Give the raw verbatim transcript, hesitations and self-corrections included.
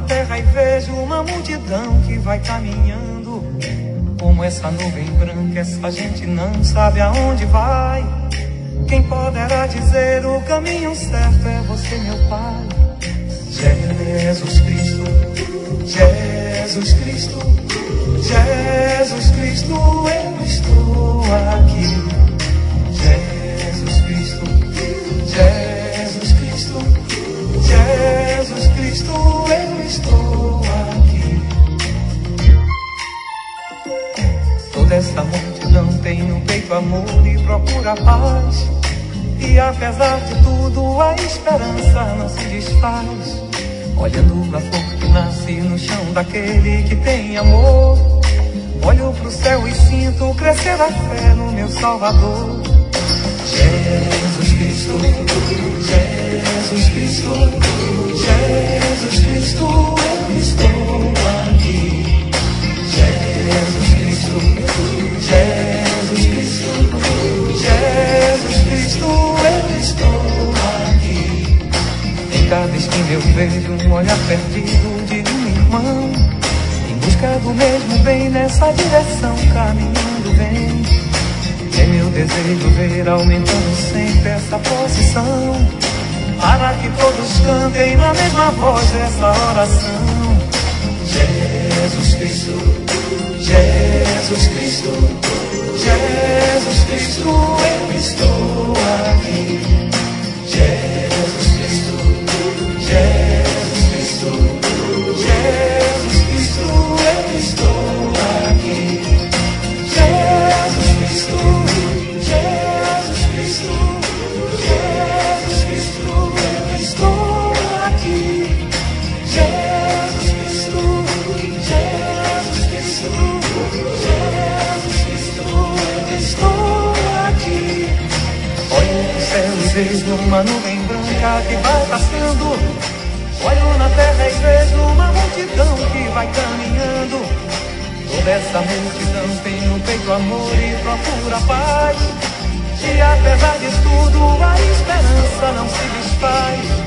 terra e vejo uma multidão que vai caminhando. Como essa nuvem branca, essa gente não sabe aonde vai. Quem poderá dizer o caminho certo é você, meu Pai. Jesus Cristo, Jesus Cristo, Jesus Cristo, eu estou aqui. Jesus Cristo, Jesus Cristo, Jesus Cristo, eu estou aqui. Toda essa multidão tem no peito amor e procura paz. E apesar de tudo a esperança não se desfaz. Olhando a flor que nasce no chão daquele que tem amor, olho pro céu e sinto crescer a fé no meu Salvador. Jesus Cristo, Jesus Cristo, Jesus Cristo, eu estou aqui. Jesus Cristo, Jesus Cristo, Jesus Cristo, eu estou aqui. Em cada esquina eu vejo um olhar perdido de um irmão, em busca do mesmo bem, nessa direção caminhando bem. É meu desejo ver aumentando sempre essa posição, para que todos cantem na mesma voz essa oração. Jesus Cristo, Jesus Cristo, Jesus Cristo, eu estou aqui. Jesus Cristo, Jesus Cristo, Jesus Cristo, eu estou aqui. Jesus Cristo, Jesus Cristo, Jesus Cristo, eu estou aqui. Jesus Cristo, Jesus Cristo, Jesus Cristo, eu estou aqui. Olho no céu e vejo uma nuvem branca que vai passando. Olho na terra e vejo uma multidão que vai caminhando. Toda essa multidão tem no peito amor e procura paz. E apesar de tudo a esperança não se desfaz.